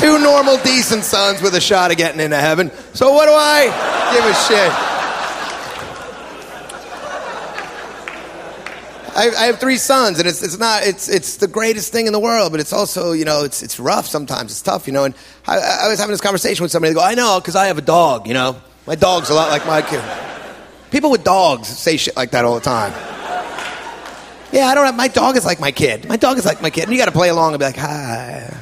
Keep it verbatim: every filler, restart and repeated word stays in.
two normal, decent sons with a shot of getting into heaven. So what do I give a shit? I, I have three sons, and it's it's not it's it's the greatest thing in the world, but it's also, you know, it's it's rough sometimes. It's tough, you know. And I, I was having this conversation with somebody. They go, I know, because I have a dog. You know, my dog's a lot like my kid. People with dogs say shit like that all the time. Yeah, I don't have, my dog is like my kid. My dog is like my kid. And you got to play along and be like, hi.